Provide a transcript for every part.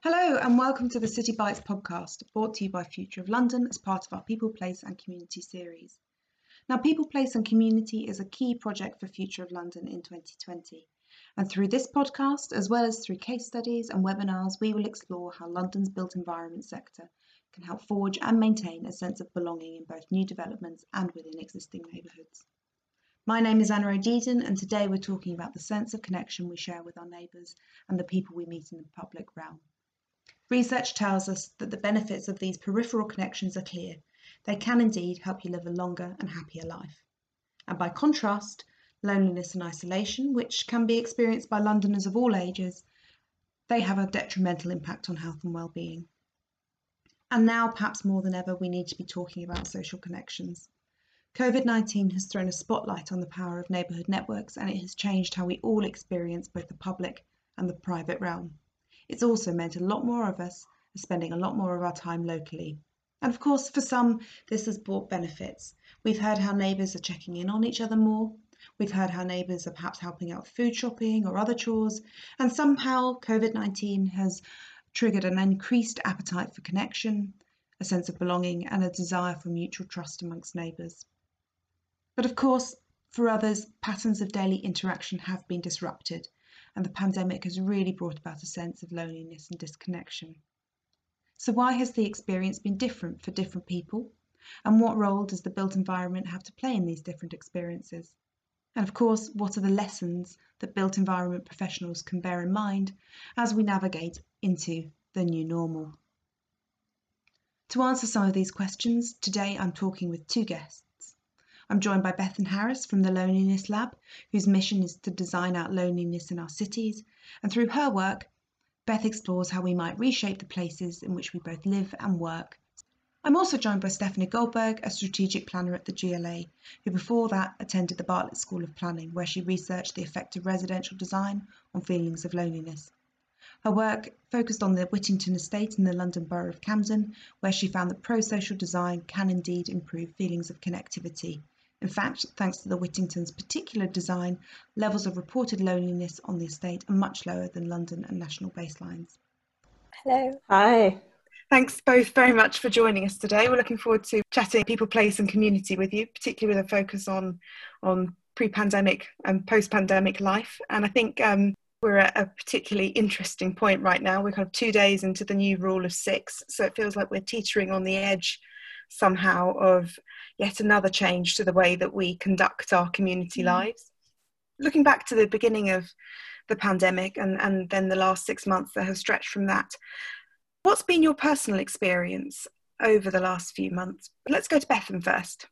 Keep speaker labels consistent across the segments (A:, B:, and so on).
A: Hello and welcome to the City Bites podcast, brought to you by Future of London as part of our People, Place and Community series. Now, People, Place and Community is a key project for Future of London in 2020. And through this podcast, as well as through case studies and webinars, we will explore how London's built environment sector can help forge and maintain a sense of belonging in both new developments and within existing neighbourhoods. My name is Anna O'Deaton, and today we're talking about the sense of connection we share with our neighbours and the people we meet in the public realm. Research tells us that the benefits of these peripheral connections are clear. They can indeed help you live a longer and happier life. And by contrast, loneliness and isolation, which can be experienced by Londoners of all ages, they have a detrimental impact on health and well-being. And now, perhaps more than ever, we need to be talking about social connections. COVID-19 has thrown a spotlight on the power of neighbourhood networks, and it has changed how we all experience both the public and the private realm. It's also meant a lot more of us are spending a lot more of our time locally. And of course, for some, this has brought benefits. We've heard how neighbours are checking in on each other more. We've heard how neighbours are perhaps helping out with food shopping or other chores. And somehow COVID-19 has triggered an increased appetite for connection, a sense of belonging, and a desire for mutual trust amongst neighbours. But of course, for others, patterns of daily interaction have been disrupted, and the pandemic has really brought about a sense of loneliness and disconnection. So why has the experience been different for different people? And what role does the built environment have to play in these different experiences? And of course, what are the lessons that built environment professionals can bear in mind as we navigate into the new normal? To answer some of these questions, today I'm talking with two guests. I'm joined by Bethan Harris from the Loneliness Lab, whose mission is to design out loneliness in our cities. And through her work, Beth explores how we might reshape the places in which we both live and work. I'm also joined by Stephanie Goldberg, a strategic planner at the GLA, who before that attended the Bartlett School of Planning, where she researched the effect of residential design on feelings of loneliness. Her work focused on the Whittington estate in the London Borough of Camden, where she found that pro-social design can indeed improve feelings of connectivity. In fact, thanks to the Whittington's particular design, levels of reported loneliness on the estate are much lower than London and national baselines.
B: Hello.
C: Hi.
B: Thanks both very much for joining us today. We're looking forward to chatting people, place and community with you, particularly with a focus on pre-pandemic and post-pandemic life. And I think we're at a particularly interesting point right now. We're kind of 2 days into the new rule of 6, so it feels like we're teetering on the edge somehow of yet another change to the way that we conduct our community lives. Looking back to the beginning of the pandemic and then the last 6 months that have stretched from that, what's been your personal experience over the last few months? Let's go to Bethan first.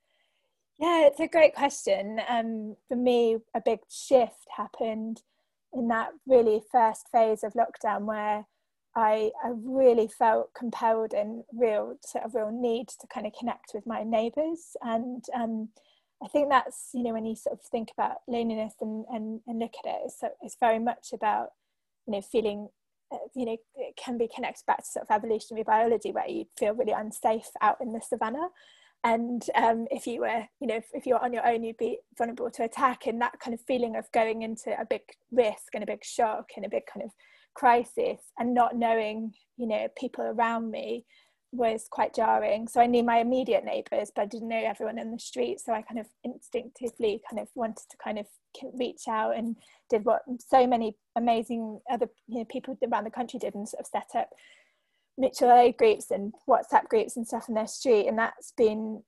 C: Yeah, it's a great question. For me, a big shift happened in that really first phase of lockdown where I really felt compelled and real need to kind of connect with my neighbours. And I think that's, when you sort of think about loneliness and look at it, it's very much about, feeling, it can be connected back to sort of evolutionary biology where you feel really unsafe out in the savannah. And if you were, if you're on your own, you'd be vulnerable to attack. And that kind of feeling of going into a big risk and a big shock and a big kind of crisis and not knowing, people around me was quite jarring. So I knew my immediate neighbours, but I didn't know everyone in the street. So I kind of instinctively kind of wanted to kind of reach out and did what so many amazing other people around the country did and sort of set up mutual aid groups and WhatsApp groups and stuff in their street. And that's been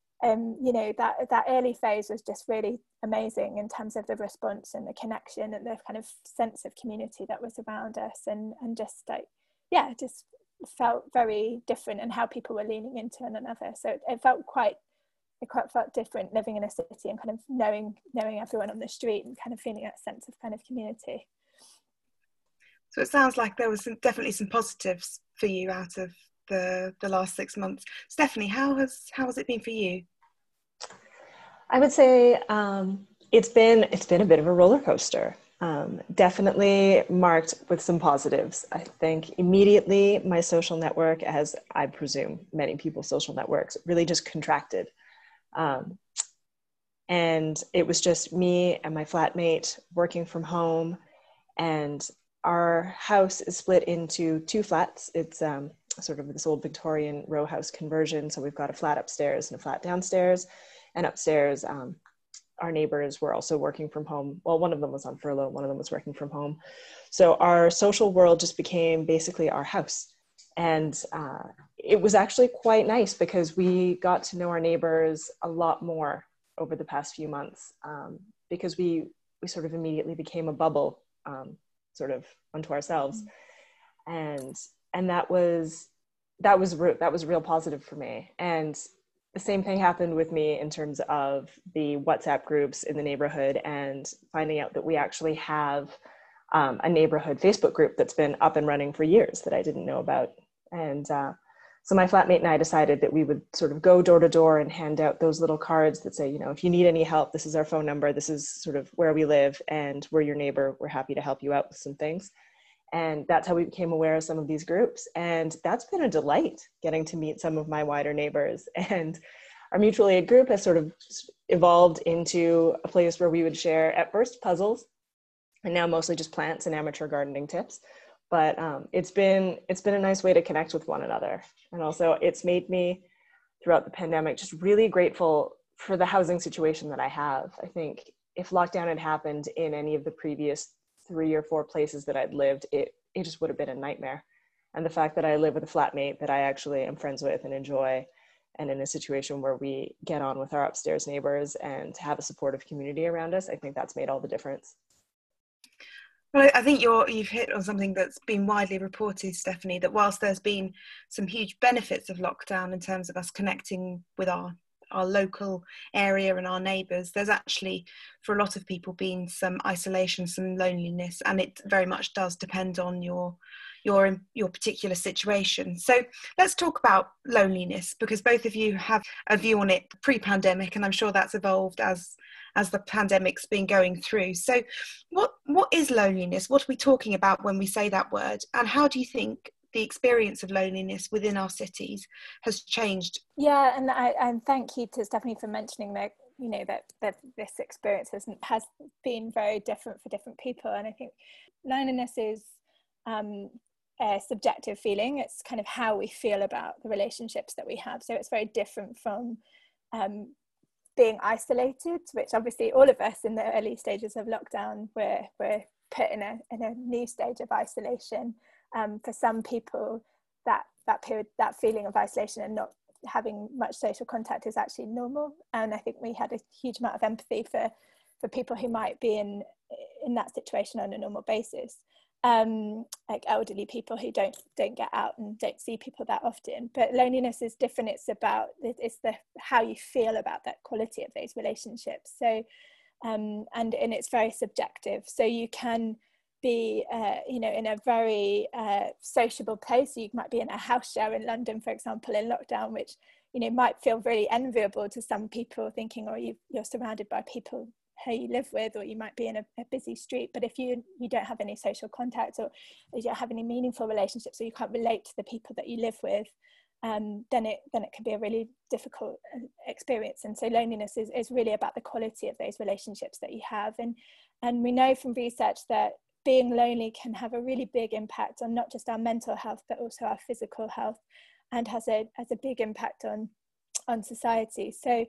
C: that early phase was just really amazing in terms of the response and the connection and the kind of sense of community that was around us, and just just felt very different and how people were leaning into one another. So it felt felt different living in a city and kind of knowing everyone on the street and kind of feeling that sense of kind of community.
B: So it sounds like there was definitely some positives for you out of the last 6 months. Stephanie, how has it been for you?
A: I would say it's been a bit of a roller coaster. Definitely marked with some positives. I think immediately my social network, as I presume many people's social networks, really just contracted. And it was just me and my flatmate working from home. And
D: our house is split into two flats. It's sort of this old Victorian row house conversion. So we've got a flat upstairs and a flat downstairs. And upstairs, our neighbors were also working from home. Well, one of them was on furlough, one of them was working from home. So our social world just became basically our house. And it was actually quite nice because we got to know our neighbors a lot more over the past few months, because we sort of immediately became a bubble sort of unto ourselves. And that was real positive for me. And the same thing happened with me in terms of the WhatsApp groups in the neighborhood and finding out that we actually have a neighborhood Facebook group that's been up and running for years that I didn't know about. And so my flatmate and I decided that we would sort of go door to door and hand out those little cards that say, you know, if you need any help, this is our phone number, this is sort of where we live, and we're your neighbor, we're happy to help you out with some things. And that's how we became aware of some of these groups. And that's been a delight, getting to meet some of my wider neighbors. And our mutual aid group has sort of evolved into a place where we would share, at first, puzzles, and now mostly just plants and amateur gardening tips. But it's been a nice way to connect with one another. And also it's made me, throughout the pandemic, just really grateful for the housing situation that I have. I think if lockdown had happened in any of the previous 3 or 4 places that I'd lived, it just would have been a nightmare. And the fact that I live with a flatmate that I actually am friends with and enjoy, and in a situation where we get on with our upstairs neighbors and have a supportive community around us, I think that's made all the difference.
B: Well, I think you've hit on something that's been widely reported, Stephanie, that whilst there's been some huge benefits of lockdown in terms of us connecting with our local area and our neighbours, there's actually, for a lot of people, been some isolation, some loneliness, and it very much does depend on your particular situation. So let's talk about loneliness, because both of you have a view on it pre-pandemic, and I'm sure that's evolved as the pandemic's been going through. So what is loneliness? What are we talking about when we say that word? And how do you think the experience of loneliness within our cities has changed?
C: Yeah, and thank you to Stephanie for mentioning that, you know, that this experience has been very different for different people. And I think loneliness is a subjective feeling. It's kind of how we feel about the relationships that we have. So it's very different from being isolated, which obviously all of us in the early stages of lockdown we're put in a new stage of isolation. For some people, that feeling of isolation and not having much social contact is actually normal. And I think we had a huge amount of empathy for people who might be in that situation on a normal basis, like elderly people who don't get out and don't see people that often. But loneliness is different. It's how you feel about that quality of those relationships. So and it's very subjective. So you can be in a very sociable place. You might be in a house share in London, for example, in lockdown, which might feel really enviable to some people, thinking, oh, you're surrounded by people who you live with, or you might be in a busy street. But if you don't have any social contact, or you don't have any meaningful relationships, or you can't relate to the people that you live with, then it can be a really difficult experience. And so loneliness is really about the quality of those relationships that you have. And we know from research that being lonely can have a really big impact on not just our mental health, but also our physical health, and has a big impact on society. So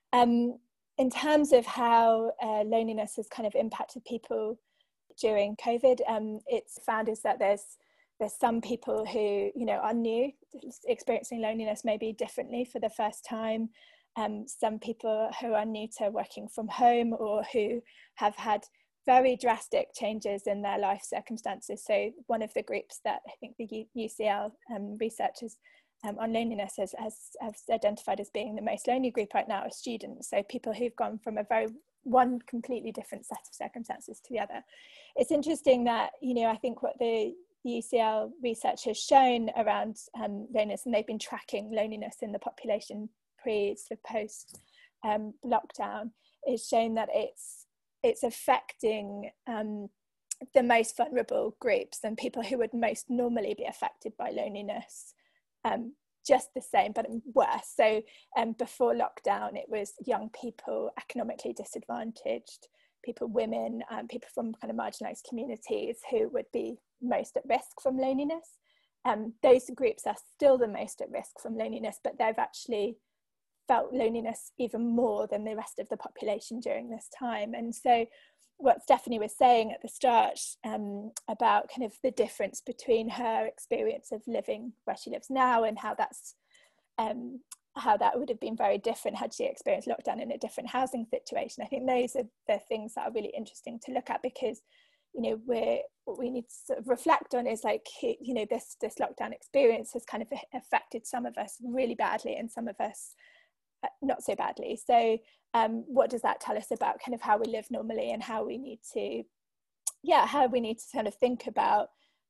C: in terms of how loneliness has kind of impacted people during COVID, it's found is that there's some people who are new, experiencing loneliness maybe differently for the first time. Some people who are new to working from home, or who have had very drastic changes in their life circumstances. So one of the groups that I think the UCL researchers on loneliness has identified as being the most lonely group right now are students. So people who've gone from one completely different set of circumstances to the other. It's interesting that, I think what the UCL research has shown around loneliness, and they've been tracking loneliness in the population post lockdown, is shown that it's affecting the most vulnerable groups and people who would most normally be affected by loneliness just the same, but worse. So before lockdown, it was young people, economically disadvantaged people, women, people from kind of marginalised communities who would be most at risk from loneliness. Those groups are still the most at risk from loneliness, but they've actually felt loneliness even more than the rest of the population during this time. And so what Stephanie was saying at the start about kind of the difference between her experience of living where she lives now and how that would have been very different had she experienced lockdown in a different housing situation. I think those are the things that are really interesting to look at, because what we need to sort of reflect on is like, this lockdown experience has kind of affected some of us really badly and some of us not so badly. So what does that tell us about kind of how we live normally, and how we need to kind of think about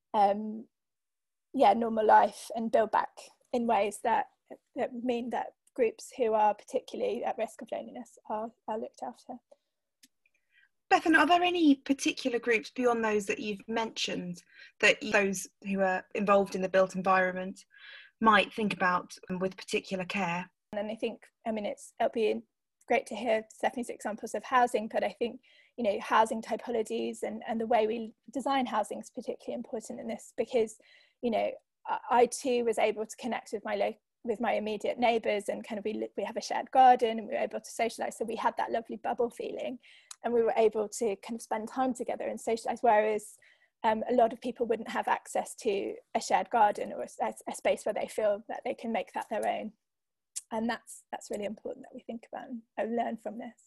C: normal life and build back in ways that mean that groups who are particularly at risk of loneliness are looked after.
B: Bethan, are there any particular groups beyond those that you've mentioned that those who are involved in the built environment might think about with particular care?
C: And I think, it'll be great to hear Stephanie's examples of housing, but I think, housing typologies and the way we design housing is particularly important in this, because, I too was able to connect with my immediate neighbours, and kind of we have a shared garden, and we were able to socialise. So we had that lovely bubble feeling, and we were able to kind of spend time together and socialise, whereas a lot of people wouldn't have access to a shared garden or a space where they feel that they can make that their own. And that's really important that we think about and learn from this.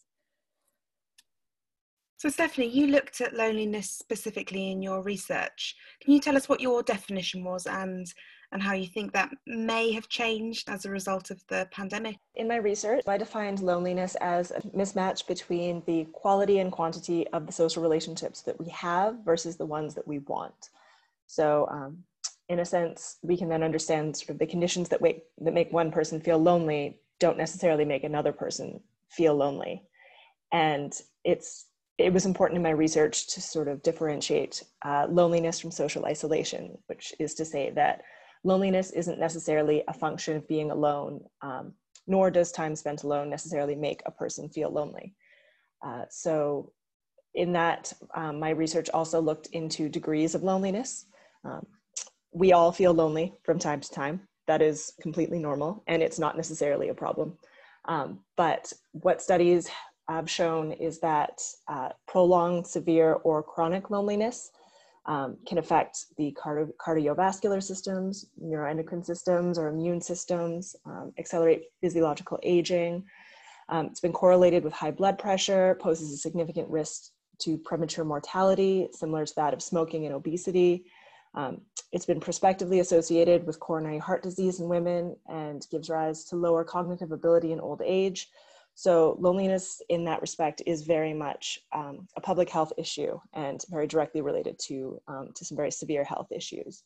B: So Stephanie, you looked at loneliness specifically in your research. Can you tell us what your definition was and how you think that may have changed as a result of the pandemic?
D: In my research, I defined loneliness as a mismatch between the quality and quantity of the social relationships that we have versus the ones that we want. So in a sense, we can then understand sort of the conditions that make one person feel lonely don't necessarily make another person feel lonely. And it was important in my research to sort of differentiate loneliness from social isolation, which is to say that loneliness isn't necessarily a function of being alone, nor does time spent alone necessarily make a person feel lonely. So in that, my research also looked into degrees of loneliness. We all feel lonely from time to time. That is completely normal, and it's not necessarily a problem. But what studies have shown is that prolonged, severe, or chronic loneliness can affect the cardiovascular systems, neuroendocrine systems, or immune systems, accelerate physiological aging. It's been correlated with high blood pressure, poses a significant risk to premature mortality, similar to that of smoking and obesity. It's been prospectively associated with coronary heart disease in women and gives rise to lower cognitive ability in old age. So loneliness in that respect is very much a public health issue and very directly related to some very severe health issues.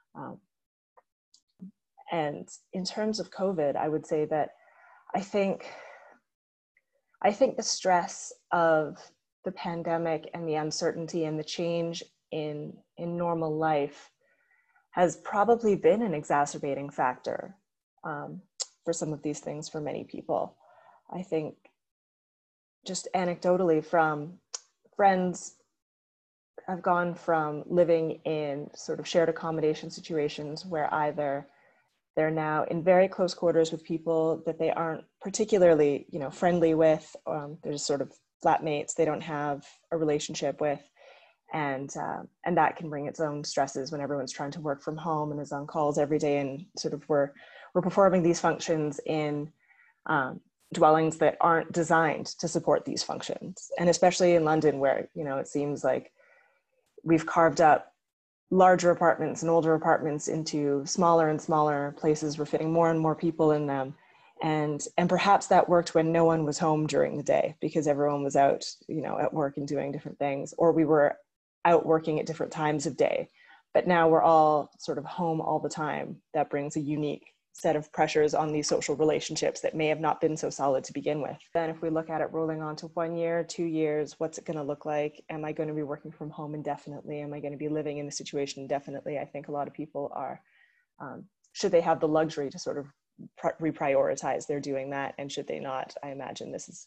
D: And in terms of COVID, I would say that I think the stress of the pandemic and the uncertainty and the change in normal life has probably been an exacerbating factor for some of these things for many people. I think just anecdotally from friends, I've gone from living in sort of shared accommodation situations where either they're now in very close quarters with people that they aren't particularly, friendly with. They're just sort of flatmates they don't have a relationship with. And that can bring its own stresses when everyone's trying to work from home and is on calls every day, and sort of we're performing these functions in dwellings that aren't designed to support these functions. And especially in London, where, it seems like we've carved up larger apartments and older apartments into smaller and smaller places. We're fitting more and more people in them. And perhaps that worked when no one was home during the day because everyone was out, at work and doing different things, or we were out working at different times of day. But now we're all sort of home all the time. That brings a unique set of pressures on these social relationships that may have not been so solid to begin with. Then if we look at it rolling on to 1 year, 2 years, what's it going to look like? Am I going to be working from home indefinitely? Am I going to be living in the situation indefinitely? I think a lot of people are, should they have the luxury to sort of reprioritize, they're doing that. And should they not, I imagine this is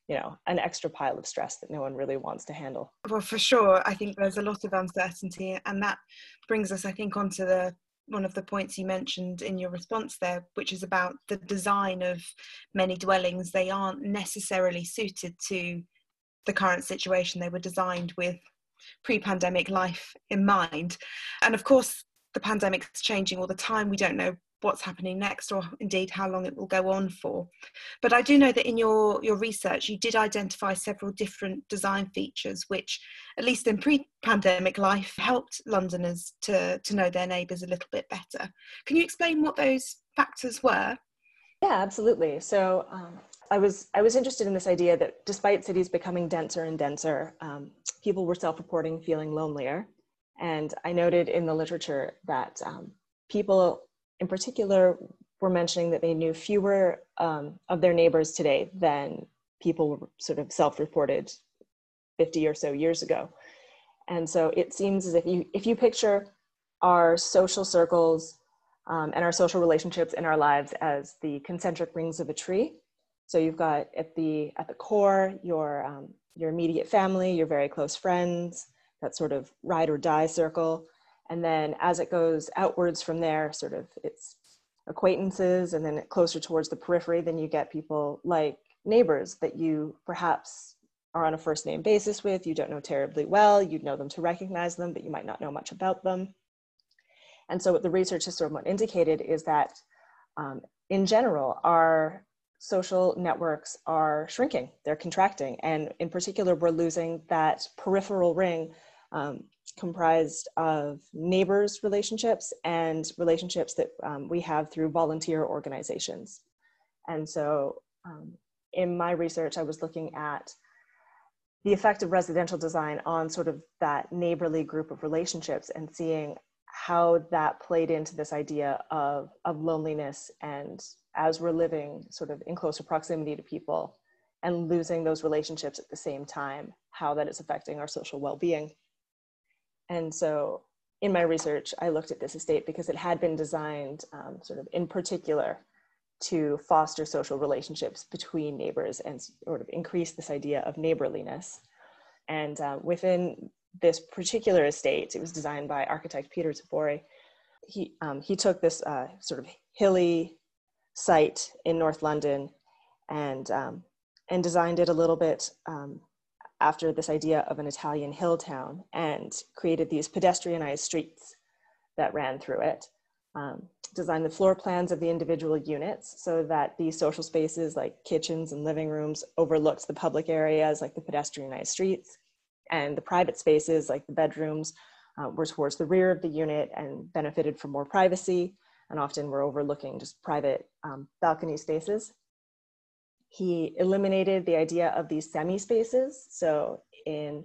D: an extra pile of stress that no one really wants to handle.
B: Well, for sure, I think there's a lot of uncertainty, and that brings us, I think, onto one of the points you mentioned in your response there, which is about the design of many dwellings. They aren't necessarily suited to the current situation. They were designed with pre-pandemic life in mind. And of course, the pandemic's changing all the time. We don't know what's happening next, or indeed how long it will go on for. But I do know that in your research, you did identify several different design features, which, at least in pre-pandemic life, helped Londoners to know their neighbours a little bit better. Can you explain what those factors were?
D: Yeah, absolutely. So I was interested in this idea that despite cities becoming denser and denser, people were self-reporting feeling lonelier. And I noted in the literature that people in particular were mentioning that they knew fewer of their neighbors today than people were sort of self-reported 50 or so years ago. And so it seems as if you picture our social circles and our social relationships in our lives as the concentric rings of a tree. So you've got at the core your immediate family, your very close friends, that sort of ride or die circle. And then as it goes outwards from there, sort of it's acquaintances, and then closer towards the periphery, then you get people like neighbors that you perhaps are on a first name basis with, you don't know terribly well, you'd know them to recognize them, but you might not know much about them. And so what the research has sort of indicated is that in general, our social networks are shrinking, they're contracting. And in particular, we're losing that peripheral ring comprised of neighbors relationships and relationships that we have through volunteer organizations. And so in my research, I was looking at the effect of residential design on sort of that neighborly group of relationships and seeing how that played into this idea of loneliness, and as we're living sort of in closer proximity to people and losing those relationships at the same time, how that is affecting our social well-being. And so in my research, I looked at this estate because it had been designed sort of in particular to foster social relationships between neighbors and sort of increase this idea of neighborliness. And within this particular estate, it was designed by architect Peter Tabori. He took this sort of hilly site in North London and designed it a little bit after this idea of an Italian hill town, and created these pedestrianized streets that ran through it. Designed the floor plans of the individual units so that these social spaces like kitchens and living rooms overlooked the public areas like the pedestrianized streets, and the private spaces like the bedrooms were towards the rear of the unit and benefited from more privacy, and often were overlooking just private balcony spaces. He eliminated the idea of these semi-spaces. So in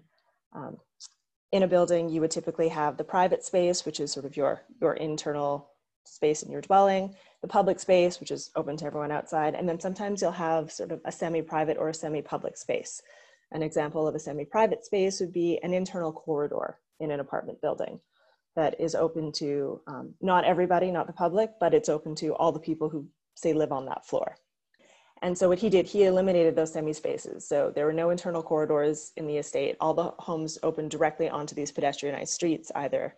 D: a building, you would typically have the private space, which is sort of your internal space in your dwelling, the public space, which is open to everyone outside, and then sometimes you'll have sort of a semi-private or a semi-public space. An example of a semi-private space would be an internal corridor in an apartment building that is open to not everybody, not the public, but it's open to all the people who, say, live on that floor. And so what he did, he eliminated those semi-spaces. So there were no internal corridors in the estate. All the homes opened directly onto these pedestrianized streets, either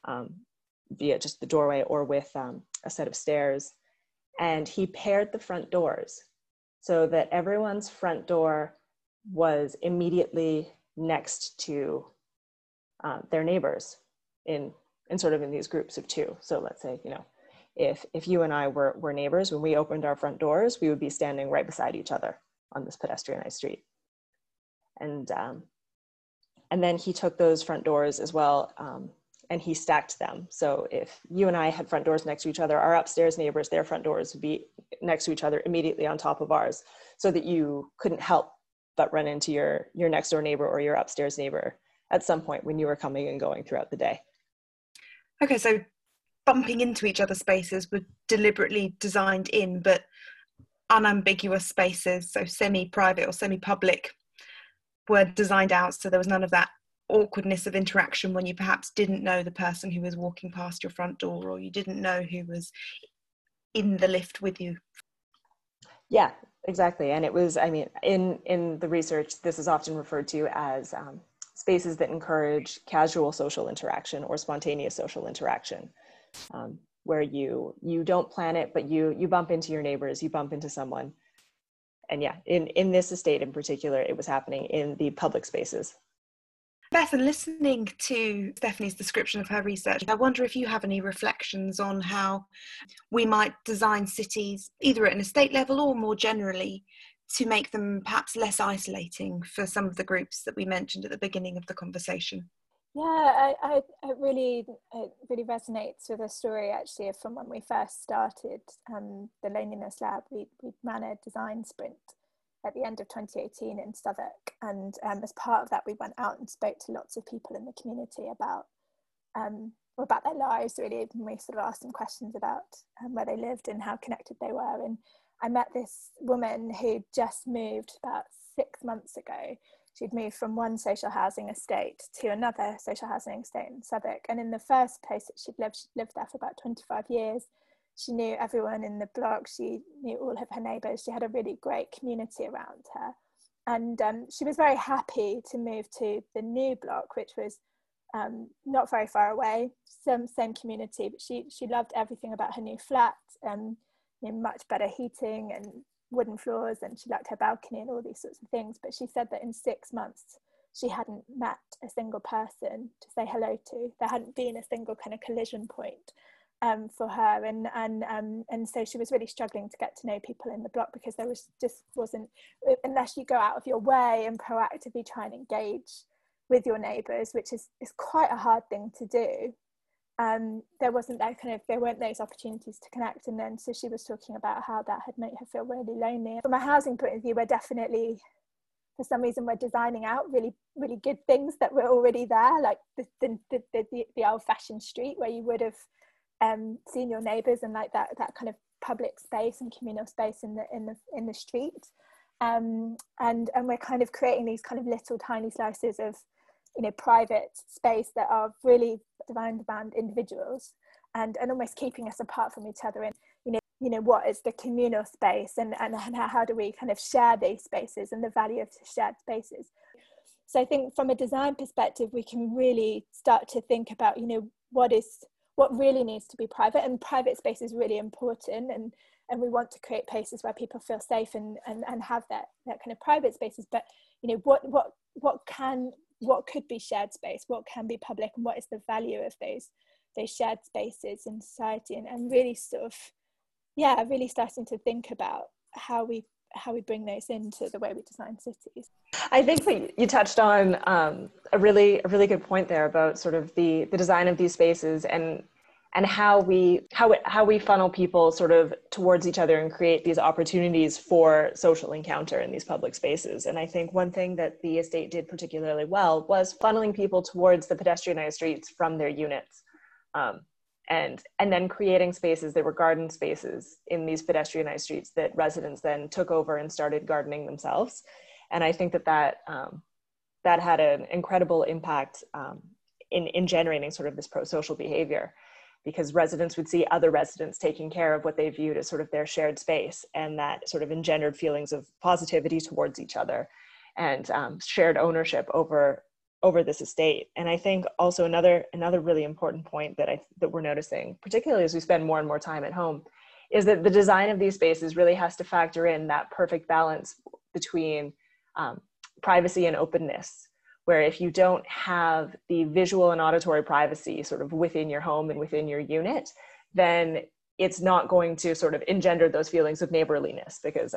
D: via just the doorway or with a set of stairs. And he paired the front doors so that everyone's front door was immediately next to their neighbors in sort of in these groups of two. So let's say, if you and I were neighbors, when we opened our front doors, we would be standing right beside each other on this pedestrianized street. And then he took those front doors as well, and he stacked them. So if you and I had front doors next to each other, our upstairs neighbors, their front doors would be next to each other immediately on top of ours, so that you couldn't help but run into your next door neighbor or your upstairs neighbor at some point when you were coming and going throughout the day.
B: Okay, so bumping into each other's spaces were deliberately designed in, but unambiguous spaces, so semi-private or semi-public, were designed out, so there was none of that awkwardness of interaction when you perhaps didn't know the person who was walking past your front door, or you didn't know who was in the lift with you.
D: Yeah, exactly. And it was, I mean, in the research, this is often referred to as spaces that encourage casual social interaction or spontaneous social interaction, where you don't plan it, but you bump into your neighbors, you bump into someone. And yeah, in this estate in particular, it was happening in the public spaces.
B: Beth, and listening to Stephanie's description of her research, I wonder if you have any reflections on how we might design cities, either at an estate level or more generally, to make them perhaps less isolating for some of the groups that we mentioned at the beginning of the conversation.
C: Yeah, it really resonates with a story actually from when we first started the Loneliness Lab. We ran a design sprint at the end of 2018 in Southwark, and as part of that we went out and spoke to lots of people in the community about their lives really, and we sort of asked them questions about where they lived and how connected they were. And I met this woman who just moved about 6 months ago. She'd moved from one social housing estate to another social housing estate in Southwark. And in the first place that she'd lived there for about 25 years. She knew everyone in the block. She knew all of her neighbours. She had a really great community around her. And she was very happy to move to the new block, which was not very far away, same community, but she loved everything about her new flat, much better heating and wooden floors, and she liked her balcony and all these sorts of things. But she said that in 6 months she hadn't met a single person to say hello to. There hadn't been a single kind of collision point for her, and so she was really struggling to get to know people in the block, because there wasn't, unless you go out of your way and proactively try and engage with your neighbours, which is quite a hard thing to do. There weren't those opportunities to connect. And then so she was talking about how that had made her feel really lonely. From a housing point of view, we're definitely, for some reason, we're designing out really, really good things that were already there, like the old-fashioned street where you would have seen your neighbours, and like that kind of public space and communal space in the street. And we're kind of creating these kind of little tiny slices of private space that are really designed around individuals, and almost keeping us apart from each other. And what is the communal space, and how do we kind of share these spaces, and the value of shared spaces. So I think from a design perspective, we can really start to think about what really needs to be private, and private space is really important, and we want to create places where people feel safe and have that kind of private spaces. But what could be shared space, what can be public, and what is the value of those shared spaces in society, and really sort of really starting to think about how we bring those into the way we design cities.
D: I think you touched on a really good point there about sort of the design of these spaces and how we funnel people sort of towards each other and create these opportunities for social encounter in these public spaces. And I think one thing that the estate did particularly well was funneling people towards the pedestrianized streets from their units, and then creating spaces that were garden spaces in these pedestrianized streets that residents then took over and started gardening themselves. And I think that had an incredible impact in generating sort of this pro-social behavior, because residents would see other residents taking care of what they viewed as sort of their shared space, and that sort of engendered feelings of positivity towards each other and shared ownership over this estate. And I think also another really important point that we're noticing, particularly as we spend more and more time at home, is that the design of these spaces really has to factor in that perfect balance between privacy and openness, where if you don't have the visual and auditory privacy sort of within your home and within your unit, then it's not going to sort of engender those feelings of neighborliness. Because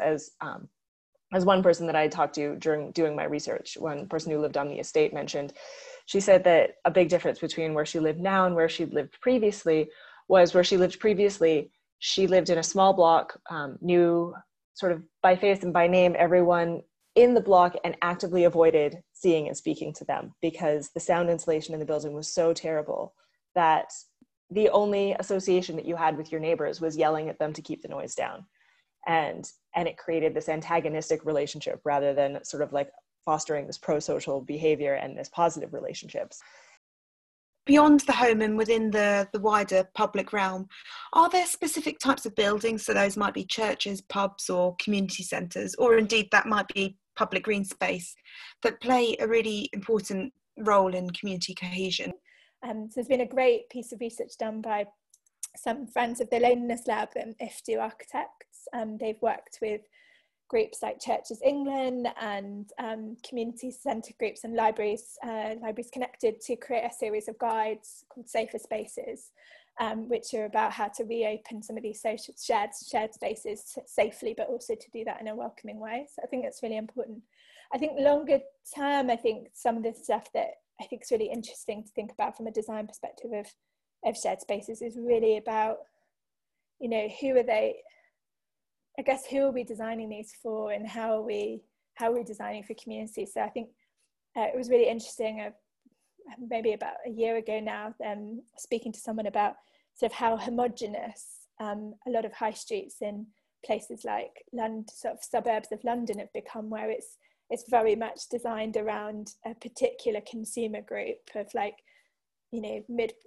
D: as one person that I talked to during doing my research, one person who lived on the estate mentioned, she said that a big difference between where she lived now and where she lived previously was where she lived previously, she lived in a small block, knew sort of by face and by name everyone in the block, and actively avoided seeing and speaking to them because the sound insulation in the building was so terrible that the only association that you had with your neighbors was yelling at them to keep the noise down. And it created this antagonistic relationship rather than sort of like fostering this pro-social behavior and this positive relationships.
B: beyond the home and within the wider public realm, are there specific types of buildings, so those might be churches, pubs or community centres, or indeed that might be public green space, that play a really important role in community cohesion?
C: So there's been a great piece of research done by some friends of the Loneliness Lab and IFDU Architects. They've worked with groups like Churches England and community centre groups and libraries connected, to create a series of guides called Safer Spaces, which are about how to reopen some of these social shared spaces safely, but also to do that in a welcoming way. So I think that's really important. I think longer term, I think some of the stuff that I think is really interesting to think about from a design perspective of shared spaces is really about, you know, who are they? I guess who are we designing these for, and how are we designing for communities? So I think it was really interesting, maybe about a year ago now, speaking to someone about sort of how homogenous a lot of high streets in places like London, sort of suburbs of London, have become, where it's very much designed around a particular consumer group of, like, you know,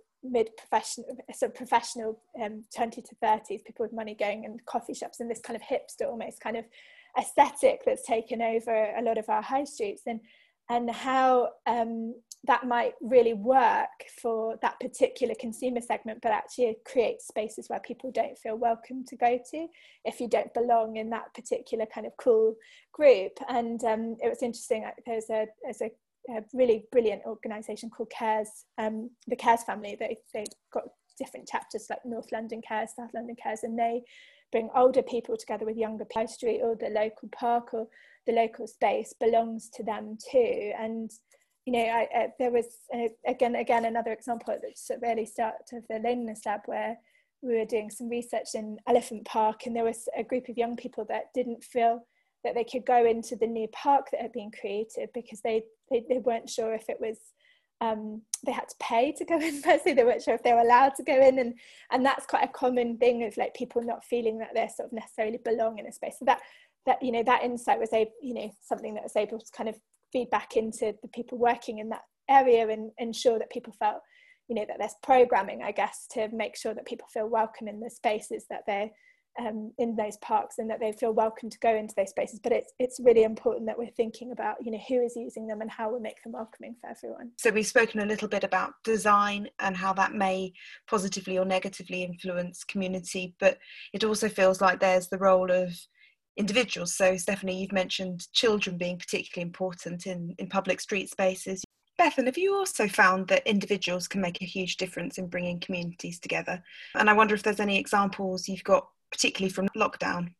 C: professional 20 to 30s, people with money going in coffee shops, and this kind of hipster almost kind of aesthetic that's taken over a lot of our high streets, and how that might really work for that particular consumer segment, but actually create spaces where people don't feel welcome to go to if you don't belong in that particular kind of cool group. And it was interesting, there's a really brilliant organisation called Cares, the Cares family. They've got different chapters like North London Cares, South London Cares, and they bring older people together with younger people. Street or the local park or the local space belongs to them too. And you know, there was again another example at the sort of early start of the Loneliness Lab, where we were doing some research in Elephant Park, and there was a group of young people that didn't feel that they could go into the new park that had been created, because they weren't sure if it was, they had to pay to go in. Firstly, they weren't sure if they were allowed to go in, and that's quite a common thing, of like people not feeling that they're sort of necessarily belong in a space. So that you know, that insight was something that was able to kind of feed back into the people working in that area, and ensure that people felt, you know, that there's programming, I guess, to make sure that people feel welcome in the spaces that they're in those parks, and that they feel welcome to go into those spaces. But it's really important that we're thinking about, you know, who is using them and how we make them welcoming for everyone.
B: So we've spoken a little bit about design and how that may positively or negatively influence community, but it also feels like there's the role of individuals. So Stephanie, you've mentioned children being particularly important in public street spaces. Bethan, have you also found that individuals can make a huge difference in bringing communities together? And I wonder if there's any examples you've got, particularly from lockdown.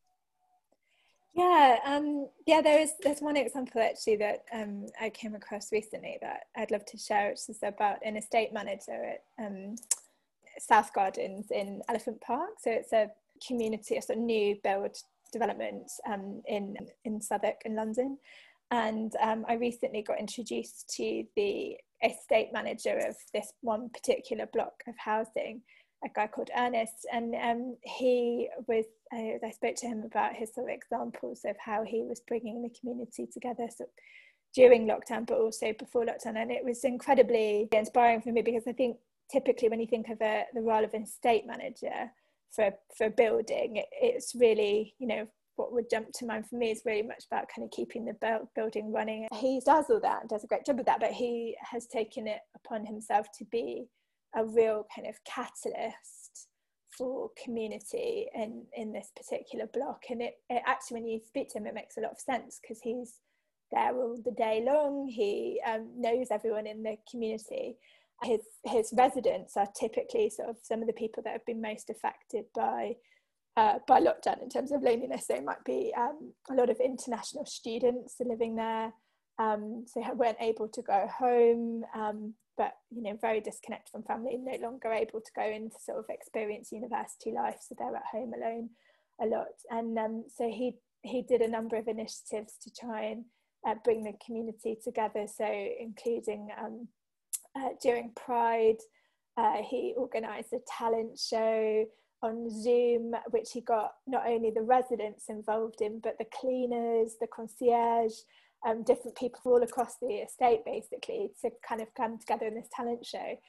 C: There's one example actually that I came across recently that I'd love to share, which is about an estate manager at South Gardens in Elephant Park. So it's a community, a sort of new build development in Southwark in London. And I recently got introduced to the estate manager of this one particular block of housing, a guy called Ernest, and he was, I spoke to him about his sort of examples of how he was bringing the community together during lockdown, but also before lockdown. And it was incredibly inspiring for me, because I think typically when you think of the role of an estate manager for building, it's really, you know, what would jump to mind for me is really much about kind of keeping the building running. He does all that and does a great job of that, but he has taken it upon himself to be a real kind of catalyst for community in this particular block. And it actually, when you speak to him, it makes a lot of sense, because he's there all the day long. He knows everyone in the community. His residents are typically sort of some of the people that have been most affected by lockdown in terms of loneliness. They might be a lot of international students living there, so they weren't able to go home, but you know, very disconnected from family, no longer able to go into sort of experience university life, so they're at home alone a lot. And so he did a number of initiatives to try and bring the community together. So including during Pride, he organised a talent show on Zoom, which he got not only the residents involved in, but the cleaners, the concierge, different people all across the estate basically, to kind of come together in this talent show.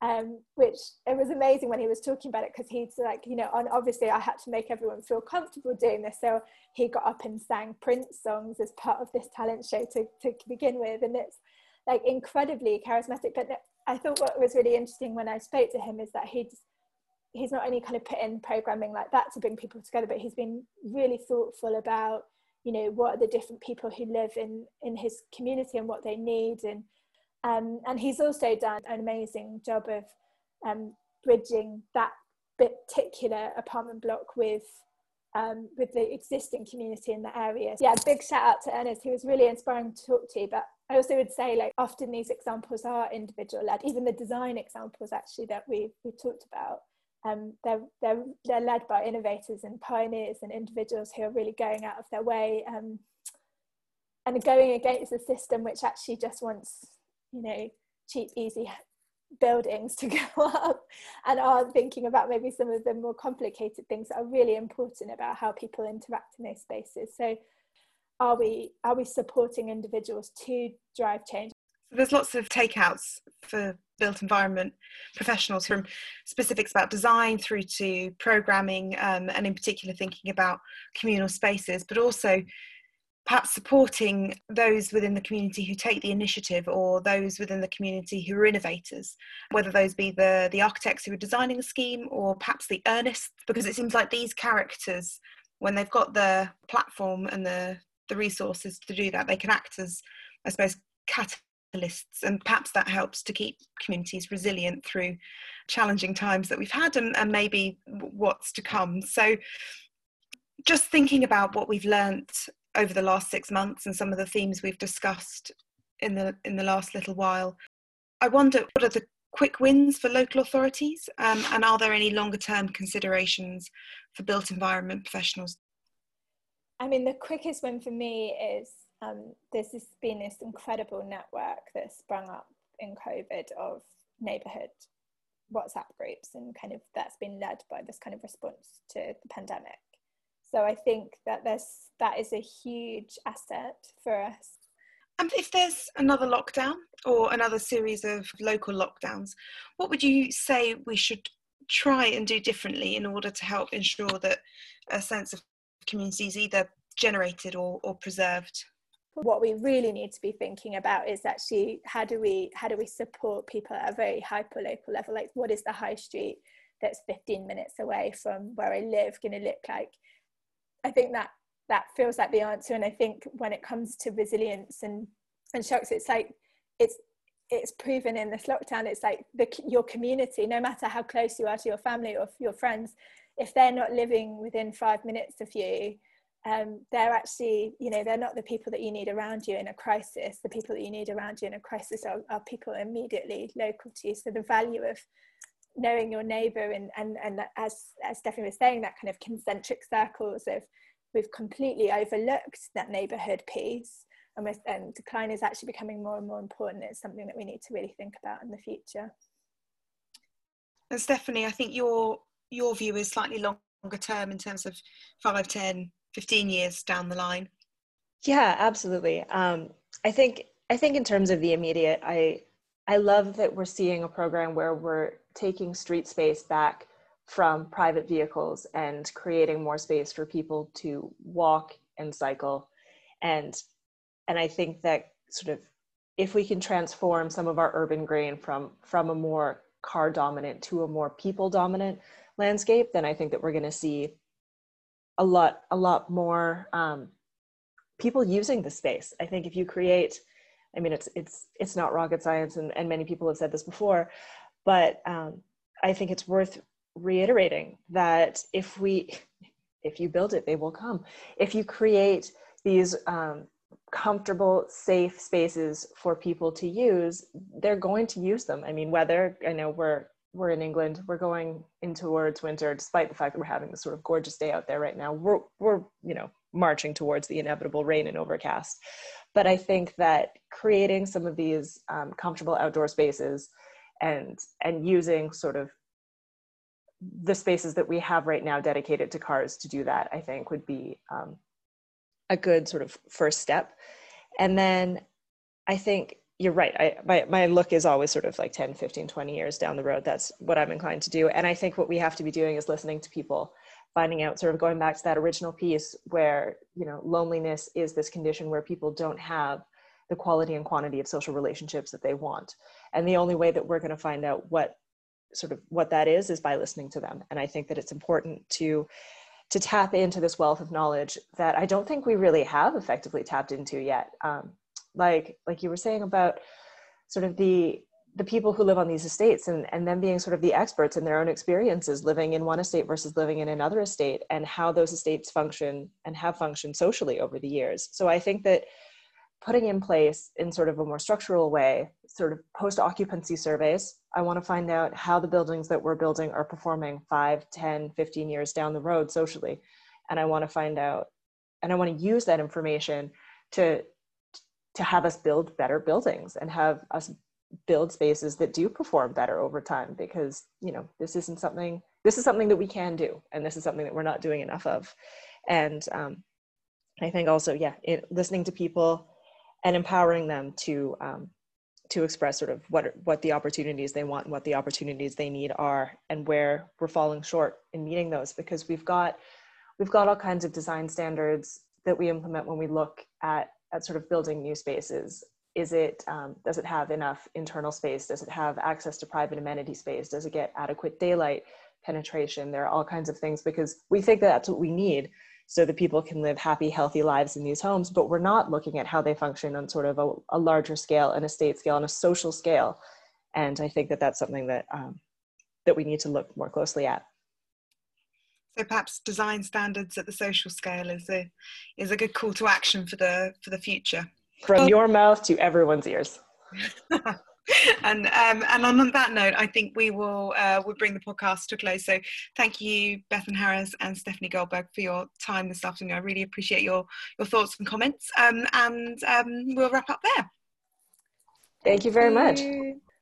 C: which it was amazing when he was talking about it, because he's like, you know, and obviously I had to make everyone feel comfortable doing this, so he got up and sang Prince songs as part of this talent show to begin with, and it's like incredibly charismatic. But I thought what was really interesting when I spoke to him is that he's not only kind of put in programming like that to bring people together, but he's been really thoughtful about, you know, what are the different people who live in his community and what they need. And he's also done an amazing job of bridging that particular apartment block with the existing community in the area. Yeah, big shout out to Ernest. He was really inspiring to talk to. But I also would say, like, often these examples are individual led. Even the design examples actually that we talked about, they're led by innovators and pioneers and individuals who are really going out of their way and going against a system which actually just wants, you know, cheap, easy buildings to go up, and are thinking about maybe some of the more complicated things that are really important about how people interact in those spaces. So are we supporting individuals to drive change?
B: So there's lots of takeouts for built environment professionals, from specifics about design through to programming, and in particular thinking about communal spaces, but also perhaps supporting those within the community who take the initiative, or those within the community who are innovators, whether those be the architects who are designing the scheme, or perhaps the earnests, because it seems like these characters, when they've got the platform and the resources to do that, they can act as, I suppose, catalysts, and perhaps that helps to keep communities resilient through challenging times that we've had and maybe what's to come. So just thinking about what we've learnt over the last 6 months and some of the themes we've discussed in the last little while, I wonder, what are the quick wins for local authorities, and are there any longer term considerations for built environment professionals?
C: I mean, the quickest win for me is there's been this incredible network that's sprung up in COVID of neighbourhood WhatsApp groups, and kind of that's been led by this kind of response to the pandemic. So I think that that is a huge asset for us.
B: And if there's another lockdown or another series of local lockdowns, what would you say we should try and do differently in order to help ensure that a sense of community is either generated or preserved?
C: What we really need to be thinking about is actually how do we support people at a very hyper local level? Like, what is the high street that's 15 minutes away from where I live going to look like? I think that feels like the answer. And I think when it comes to resilience and shocks, it's like it's proven in this lockdown. It's like your community, no matter how close you are to your family or your friends, if they're not living within 5 minutes of you, they're actually, you know, they're not the people that you need around you in a crisis. The people that you need around you in a crisis are people immediately local to you. So the value of knowing your neighbour and as Stephanie was saying, that kind of concentric circles of, we've completely overlooked that neighbourhood piece, and decline is actually becoming more and more important. It's something that we need to really think about in the future.
B: And Stephanie, I think your view is slightly longer term in terms of 5, 10, 15 years down the line.
D: Yeah, absolutely. I think in terms of the immediate, I love that we're seeing a program where we're taking street space back from private vehicles and creating more space for people to walk and cycle. And I think that sort of, if we can transform some of our urban grain from a more car dominant to a more people dominant landscape, then I think that we're going to see a lot more people using the space. I think if you create, I mean, it's not rocket science, and many people have said this before, but I think it's worth reiterating that if you build it, they will come. If you create these comfortable, safe spaces for people to use, they're going to use them. I mean, weather, I know we're in England, we're going in towards winter, despite the fact that we're having this sort of gorgeous day out there right now. We're you know, marching towards the inevitable rain and overcast. But I think that creating some of these comfortable outdoor spaces and using sort of the spaces that we have right now dedicated to cars to do that, I think would be a good sort of first step. And then I think, you're right. My look is always sort of like 10, 15, 20 years down the road. That's what I'm inclined to do. And I think what we have to be doing is listening to people, finding out, sort of going back to that original piece where, you know, loneliness is this condition where people don't have the quality and quantity of social relationships that they want. And the only way that we're going to find out what that is by listening to them. And I think that it's important to tap into this wealth of knowledge that I don't think we really have effectively tapped into yet. Like you were saying about sort of the people who live on these estates and them being sort of the experts in their own experiences living in one estate versus living in another estate, and how those estates function and have functioned socially over the years. So I think that putting in place in sort of a more structural way, sort of post-occupancy surveys. I want to find out how the buildings that we're building are performing 5, 10, 15 years down the road socially. And I want to find out, and I want to use that information to have us build better buildings and have us build spaces that do perform better over time, because, you know, this is something that we can do, and this is something that we're not doing enough of. And I think also, listening to people and empowering them to express sort of what the opportunities they want and what the opportunities they need are, and where we're falling short in meeting those, because we've got all kinds of design standards that we implement when we look at sort of building new spaces. Does it have enough internal space? Does it have access to private amenity space? Does it get adequate daylight penetration? There are all kinds of things, because we think that that's what we need so that people can live happy, healthy lives in these homes, but we're not looking at how they function on sort of a larger scale, an estate scale, on a social scale. And I think that that's something that we need to look more closely at.
B: So perhaps design standards at the social scale is a good call to action for the future.
D: From your mouth to everyone's ears.
B: And on that note, I think we'll bring the podcast to a close. So thank you, Bethan Harris and Stephanie Goldberg, for your time this afternoon. I really appreciate your thoughts and comments. And we'll wrap up there.
D: Thank you very much.